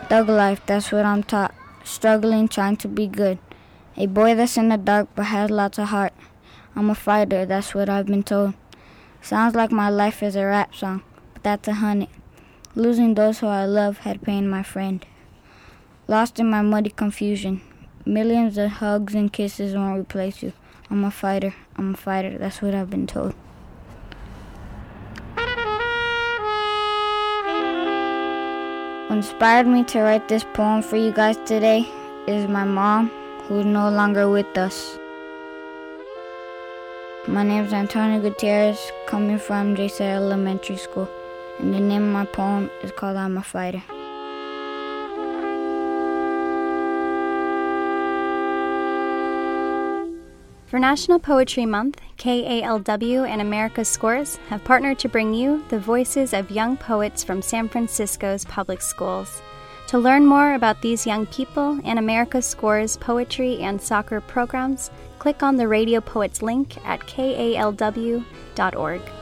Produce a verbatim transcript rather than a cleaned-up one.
Thug life, that's what I'm taught. Struggling, trying to be good. A boy that's in the dark but has lots of heart. I'm a fighter, that's what I've been told. Sounds like my life is a rap song, but that's a hundred. Losing those who I love had pained my friend. Lost in my muddy confusion. Millions of hugs and kisses won't replace you. I'm a fighter, I'm a fighter, that's what I've been told. What inspired me to write this poem for you guys today is my mom, who's no longer with us. My name is Antonio Gutierrez, coming from J C Elementary School, and the name of my poem is called I'm a Fighter. For National Poetry Month, K A L W and America's Scores have partnered to bring you the voices of young poets from San Francisco's public schools. To learn more about these young people and America's Scores poetry and soccer programs, click on the Radio Poets link at K A L W dot org.